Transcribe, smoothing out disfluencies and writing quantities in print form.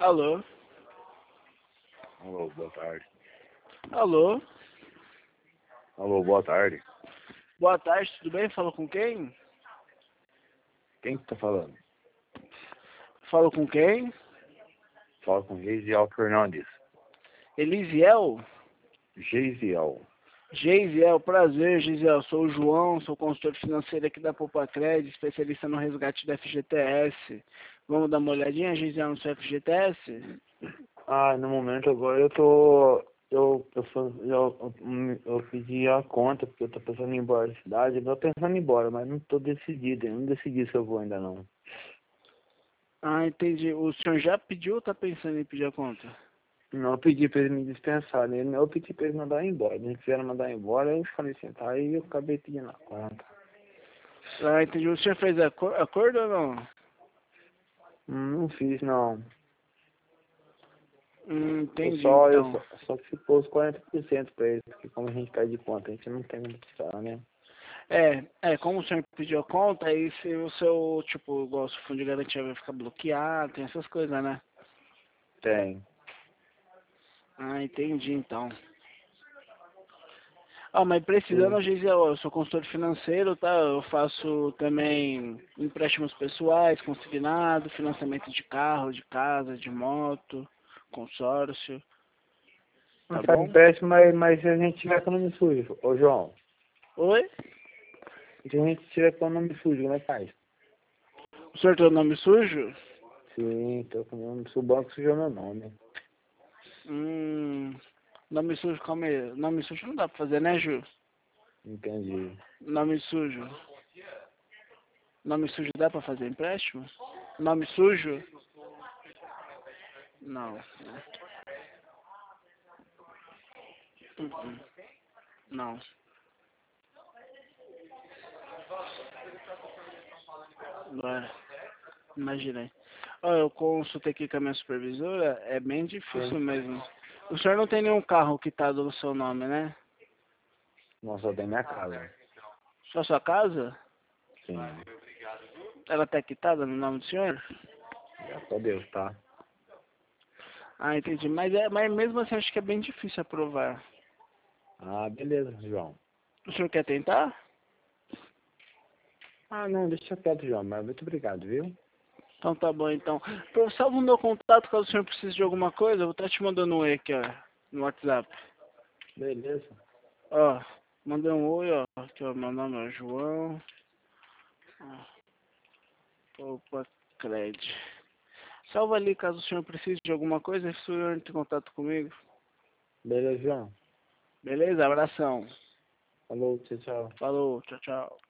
Alô? Alô, boa tarde. Alô? Alô, boa tarde. Boa tarde, tudo bem? Falo com quem? Quem que tá falando? Falo com quem? Fala com Geisiel Fernandes. Elisiel? Geisiel. Geisiel, prazer, Geisiel. Sou o João, sou consultor financeiro aqui da Poupa-Crédito, especialista no resgate da FGTS. Vamos dar uma olhadinha, Geisiel, no seu FGTS? No momento agora eu pedi a conta porque eu tô pensando em ir embora da cidade. Eu tô pensando em ir embora, mas não tô decidido. Eu não decidi se eu vou ainda não. Ah, entendi. O senhor já pediu ou tá pensando em pedir a conta? Não, eu pedi pra eles me dispensarem. Eu pedi pra eles mandarem embora. Eles quiseram mandar embora, eu falei assim, tá, aí eu acabei pedindo a conta. Ah, entendi. O senhor fez acordo ou não? Não fiz não. Entendi, então. Só que ficou os 40% pra eles, porque como a gente pede conta, a gente não tem como precisar, né? Como o senhor pediu a conta, aí se o seu, tipo, igual o seu fundo de garantia vai ficar bloqueado, tem essas coisas, né? Tem. Ah, entendi, então. Ah, mas precisando, Sim. às vezes eu sou consultor financeiro, tá? Eu faço também empréstimos pessoais, consignado, financiamento de carro, de casa, de moto, consórcio, Não tá faz bom? empréstimo, mas se a gente tiver com o nome sujo, ô João, Oi? se a gente tiver com o nome sujo, como é que faz? O senhor tem o nome sujo? Sim, tô com o nome sujo, o banco sujou meu nome. Hum, nome sujo, calma aí. Nome sujo não dá pra fazer, né, Ju? Entendi. Nome sujo. Nome sujo dá pra fazer empréstimo? Nome sujo? Não. Uh-uh. Não. Agora, imaginei. Ó, eu consultei aqui com a minha supervisora, é bem difícil Sim. mesmo. O senhor não tem nenhum carro quitado no seu nome, né? Não, só tem minha casa. Só sua casa? Sim. Ela tá quitada no nome do senhor? Graças a Deus, tá? Ah, entendi. Mas mesmo assim acho que é bem difícil aprovar. Beleza, João. O senhor quer tentar? Não, deixa quieto, João, mas muito obrigado, viu? Então tá bom, então. Salva o meu contato caso o senhor precise de alguma coisa, eu vou estar te mandando um oi aqui, ó, no WhatsApp. Beleza. Ó, mandei um oi, ó. Aqui, ó, meu nome é João. Opa, Cred. Salva ali caso o senhor precise de alguma coisa, o senhor entre em contato comigo. Beleza, João. Beleza? Abração. Falou, tchau, tchau. Falou, tchau, tchau.